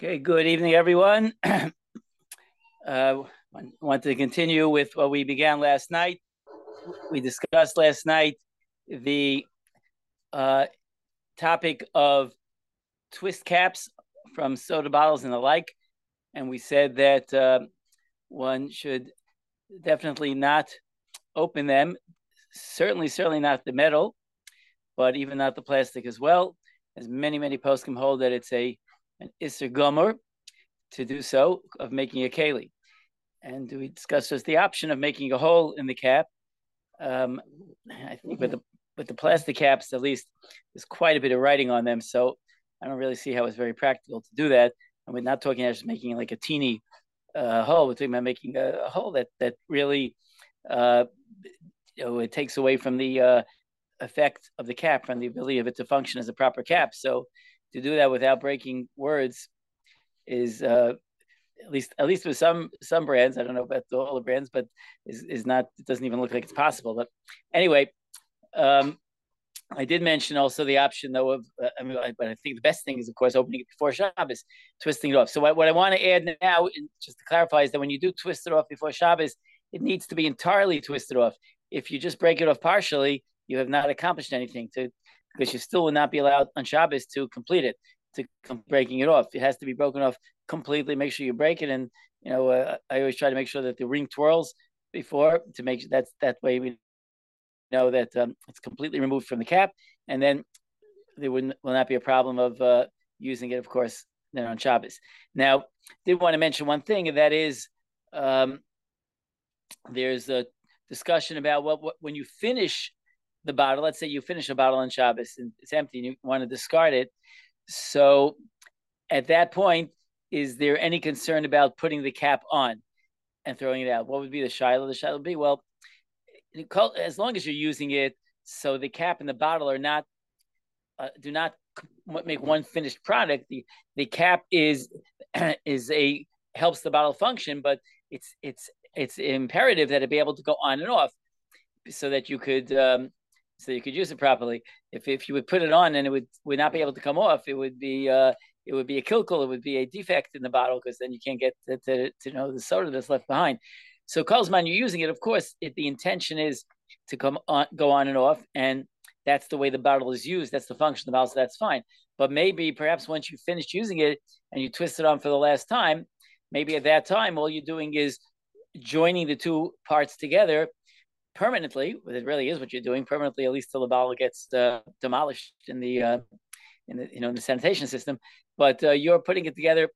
Okay, good evening, everyone. Want to continue with what we began last night. We discussed last night the topic of twist caps from soda bottles and the like, and we said that one should definitely not open them. Certainly not the metal, but even not the plastic as well. As many poskim hold that it's an Isser Gomer to do so, of making a keli. And we discussed just the option of making a hole in the cap. I think with the plastic caps, at least, there's quite a bit of writing on them, so I don't really see how it's very practical to do that. And we're not talking about just making like a teeny hole. We're talking about making a hole that really it takes away from the effect of the cap, from the ability of it to function as a proper cap. So to do that without breaking words is at least with some brands, I don't know about all the brands, but is not, it doesn't even look like it's possible. But anyway, I did mention also the option though of but I think the best thing is of course opening it before Shabbos, twisting it off. So what I want to add now, just to clarify, is that when you do twist it off before Shabbos, it needs to be entirely twisted off. If you just break it off partially, you have not accomplished anything, because you still will not be allowed on Shabbos to complete it, to breaking it off. It has to be broken off completely. Make sure you break it, and I always try to make sure that the ring twirls before, to make sure that way we know that it's completely removed from the cap, and then there will not be a problem of using it, of course, then on Shabbos. Now, did want to mention one thing, and that is there's a discussion about what when you finish the bottle. Let's say you finish a bottle on Shabbos and it's empty and you want to discard it. So at that point, is there any concern about putting the cap on and throwing it out? What would be the shiloh? The shiloh would be, well, as long as you're using it, so the cap and the bottle are not, do not make one finished product. The cap is helps the bottle function, but it's imperative that it be able to go on and off, so that you could use it properly. If you would put it on and it would not be able to come off, it would be a kilkel, it would be a defect in the bottle, because then you can't get to know the soda that's left behind. So Kolzman, you're using it, of course, the intention is to go on and off, and that's the way the bottle is used. That's the function of the bottle, so that's fine. But maybe perhaps once you finished using it and you twist it on for the last time, maybe at that time all you're doing is joining the two parts together permanently. It really is what you're doing permanently, at least till the bottle gets demolished in the sanitation system. But you're putting it together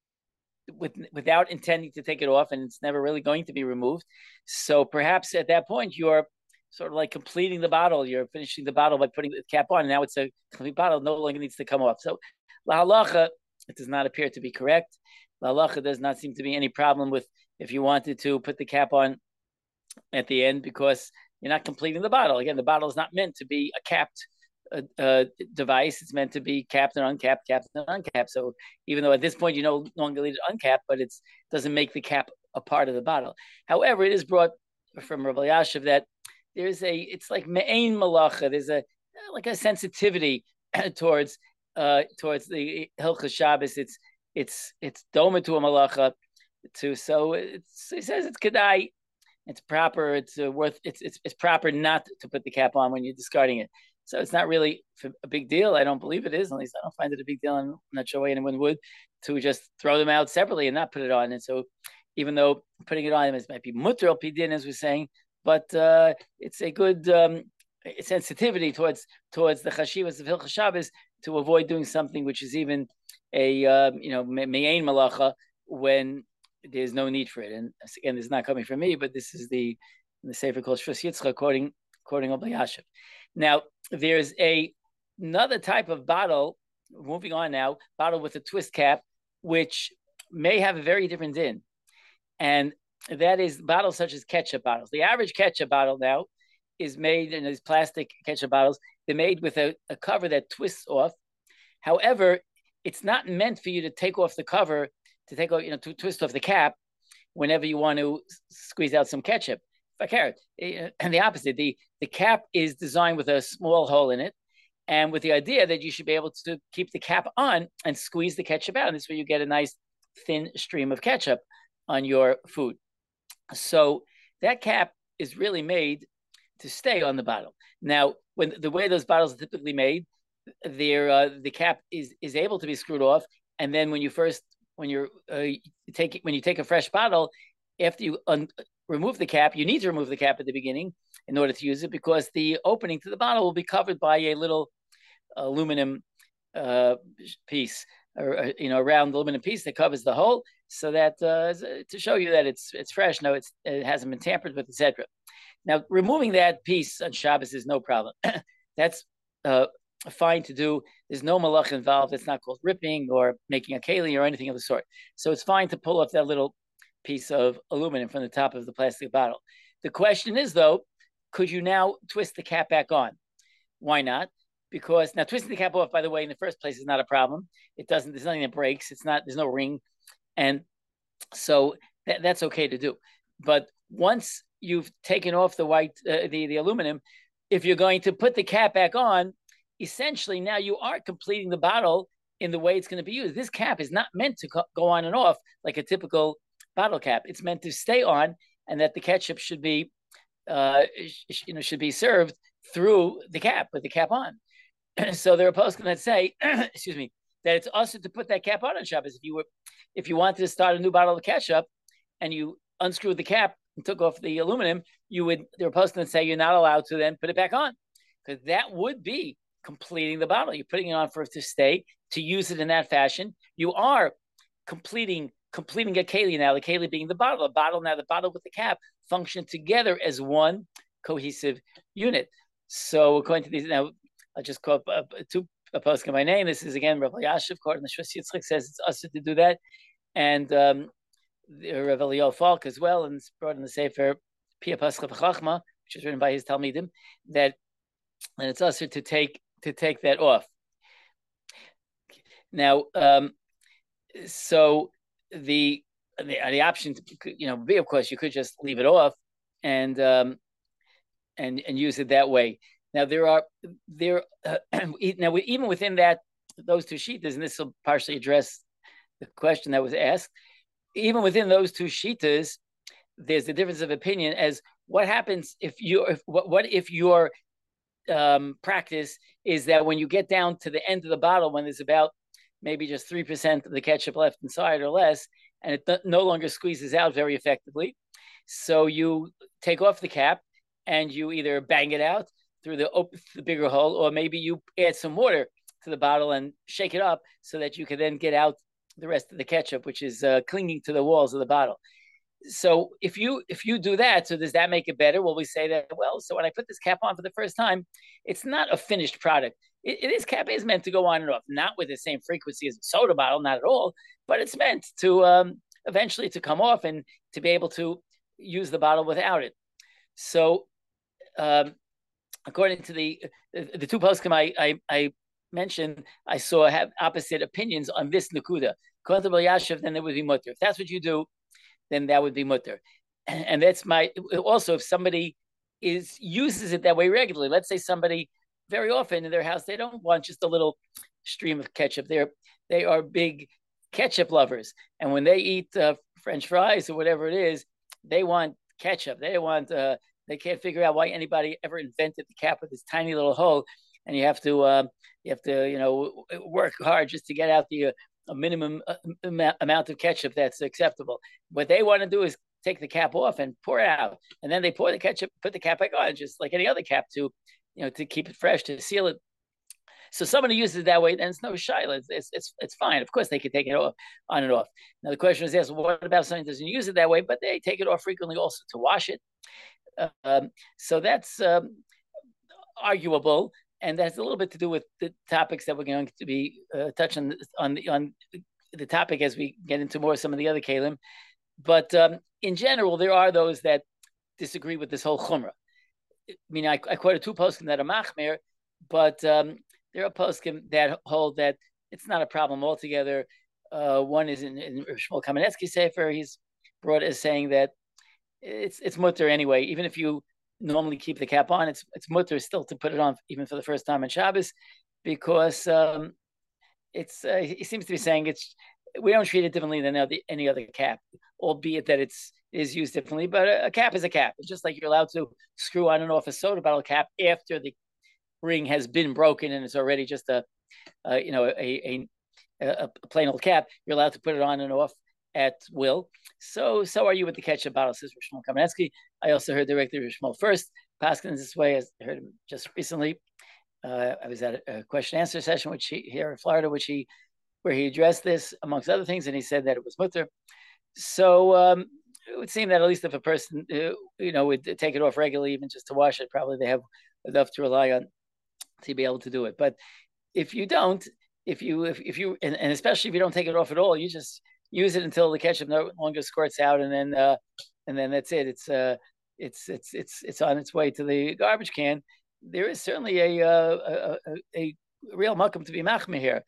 without intending to take it off, and it's never really going to be removed. So perhaps at that point you're sort of like completing the bottle. You're finishing the bottle by putting the cap on. And now it's a complete bottle, no longer needs to come off. So la halacha, it does not appear to be correct. La halacha does not seem to be any problem with if you wanted to put the cap on at the end, because you're not completing the bottle. Again, the bottle is not meant to be a capped device. It's meant to be capped and uncapped, capped and uncapped. So even though at this point you no longer leave it uncapped, but it doesn't make the cap a part of the bottle. However, it is brought from Rabbi Yashiv that it's like me'ain malacha. There's a sensitivity towards the Hilchos Shabbos. It's doma to a malacha too. So he says it's kedai. It's proper. It's proper not to put the cap on when you're discarding it. So it's not really a big deal. I don't believe it is. At least I don't find it a big deal. I'm not sure why anyone would, to just throw them out separately and not put it on. And so, even though putting it on might be mutter al pidin, as we're saying, but it's a good sensitivity towards the chashivas of Hilchos Shabbos, to avoid doing something which is even a me'ain malacha when there's no need for it. And again, this is not coming from me, but this is the Sefer called Shvus Yitzchak, quoting Rabbi Yashiv. Now, there's another type of bottle, moving on now, bottle with a twist cap, which may have a very different din. And that is bottles such as ketchup bottles. The average ketchup bottle now is made in these plastic ketchup bottles. They're made with a cover that twists off. However, it's not meant for you to take off the cover, to twist off the cap whenever you want to squeeze out some ketchup. And the opposite, the cap is designed with a small hole in it, and with the idea that you should be able to keep the cap on and squeeze the ketchup out. And this way you get a nice thin stream of ketchup on your food. So that cap is really made to stay on the bottle. Now, when the way those bottles are typically made, the cap is able to be screwed off, and then when you take a fresh bottle, after you remove the cap, you need to remove the cap at the beginning in order to use it, because the opening to the bottle will be covered by a little aluminum piece, or a round aluminum piece that covers the hole, so that to show you that it's fresh. No, it hasn't been tampered with, etc. Now, removing that piece on Shabbos is no problem. That's fine to do. There's no malach involved. It's not called ripping or making a keli or anything of the sort. So it's fine to pull off that little piece of aluminum from the top of the plastic bottle. The question is, though, could you now twist the cap back on? Why not? Because now twisting the cap off, by the way, in the first place is not a problem. There's nothing that breaks. There's no ring. And so that's okay to do. But once you've taken off the aluminum, if you're going to put the cap back on, essentially now you are completing the bottle in the way it's going to be used. This cap is not meant to go on and off like a typical bottle cap. It's meant to stay on, and that the ketchup should be served through the cap with the cap on. So there are poskim that say, excuse me, that it's also to put that cap on Shabbos. If you wanted to start a new bottle of ketchup and you unscrewed the cap and took off the aluminum, there are poskim that say you're not allowed to then put it back on, because that would be completing the bottle. You're putting it on for it to stay, to use it in that fashion. You are completing a keli now, the keli being the bottle. Now the bottle with the cap function together as one cohesive unit. So according to these, now I'll just quote two poskim by name. This is again Rav Elyashiv, according to Shvus Yitzchak, says it's us to do that, and Rav Eliyahu Falk as well, and it's brought in the Sefer Pia Pascha V'Chachma, which is written by his Talmidim, that and it's us to take that off. Now, so the option to, be, of course, you could just leave it off and use it that way. Now now even within those two shittas, and this will partially address the question that was asked. Even within those two shittas, there's a difference of opinion as what happens if your practice is that when you get down to the end of the bottle, when there's about maybe just 3% of the ketchup left inside or less, and it no longer squeezes out very effectively. So you take off the cap and you either bang it out through the bigger hole, or maybe you add some water to the bottle and shake it up so that you can then get out the rest of the ketchup, which is clinging to the walls of the bottle. So if you do that, so does that make it better? Well, we say that, so when I put this cap on for the first time, it's not a finished product. This cap is meant to go on and off, not with the same frequency as a soda bottle, not at all, but it's meant to eventually to come off and to be able to use the bottle without it. So according to the two poskim I mentioned, I saw have opposite opinions on this nakuda. According to Elyashiv, then it would be mutter. If that's what you do, then that would be mutter. And that's also if somebody uses it that way regularly. Let's say somebody very often in their house, they don't want just a little stream of ketchup. They are big ketchup lovers. And when they eat French fries or whatever it is, they want ketchup. They can't figure out why anybody ever invented the cap with this tiny little hole. And you have to work hard just to get out a minimum amount of ketchup that's acceptable. What they want to do is take the cap off and pour it out, and then they pour the ketchup, put the cap back on, just like any other cap to keep it fresh, to seal it. So somebody uses it that way, then it's no shaila. It's fine. Of course, they can take it off on and off. Now the question is asked: what about somebody who doesn't use it that way, but they take it off frequently also to wash it? So that's arguable. And that's a little bit to do with the topics that we're going to be touching on the topic as we get into more some of the other kalim. But in general, there are those that disagree with this whole chumrah. I mean, I quoted two poskim that are machmir, but there are poskim that hold that it's not a problem altogether. One is in Shmuel Kamenetsky Sefer. He's brought as saying that it's mutter anyway, even if you normally keep the cap on. It's mutter still to put it on even for the first time on Shabbos, because he seems to be saying we don't treat it differently than any other cap, albeit that it is used differently. But a cap is a cap. It's just like you're allowed to screw on and off a soda bottle cap after the ring has been broken and it's already just a plain old cap. You're allowed to put it on and off at will. So are you with the ketchup bottle, says Rishmol Kamenetsky. I also heard directly Rishmol first. Paskin this way, as I heard him just recently. I was at a question and answer session here in Florida, where he addressed this amongst other things, and he said that it was mutter. So it would seem that at least if a person would take it off regularly, even just to wash it, probably they have enough to rely on to be able to do it. But if you don't, if you and especially if you don't take it off at all, you just use it until the ketchup no longer squirts out, and then that's it. It's on its way to the garbage can. There is certainly a real makom to be machmir here,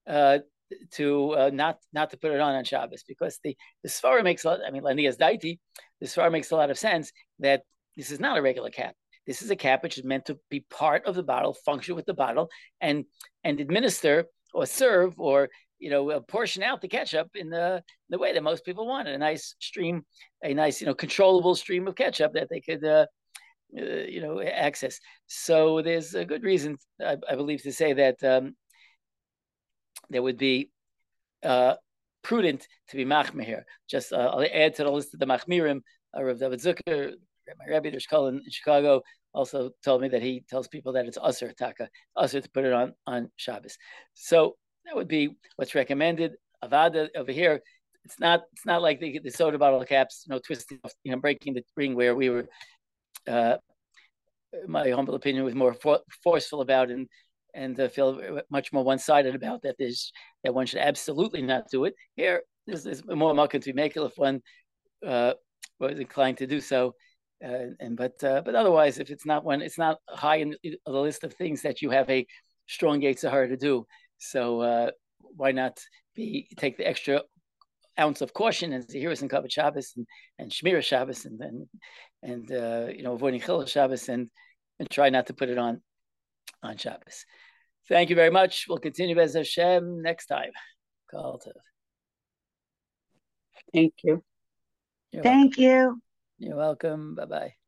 to not to put it on Shabbos, because the svara makes a lot. I mean, Lanias Daiti, the svara makes a lot of sense that this is not a regular cap. This is a cap which is meant to be part of the bottle, function with the bottle, and administer or serve or portion out the ketchup in the way that most people want it. A nice stream, a nice controllable stream of ketchup that they could access. So there's a good reason, I believe, to say that there would be prudent to be machmir here. Just I'll add to the list of the machmirim. Rav David Zucker, my Rebbe Dershkol in Chicago, also told me that he tells people that it's usher taka, usher to put it on Shabbos. So that would be what's recommended. Avada over here, it's not like the soda bottle caps, twisting, breaking the ring, where we were, my humble opinion, was more forceful about and feel much more one-sided about that. That one should absolutely not do it. Here, there's more market to be made if one was inclined to do so. But otherwise, if it's not high in the list of things that you have a strong yetzer hara to do. So why not take the extra ounce of caution and Zehiros and Kavod Shabbos and Shmira Shabbos and avoiding Chilul Shabbos and try not to put it on Shabbos. Thank you very much. We'll continue Bez Hashem next time. Thank you. Thank you. You're welcome. Bye-bye.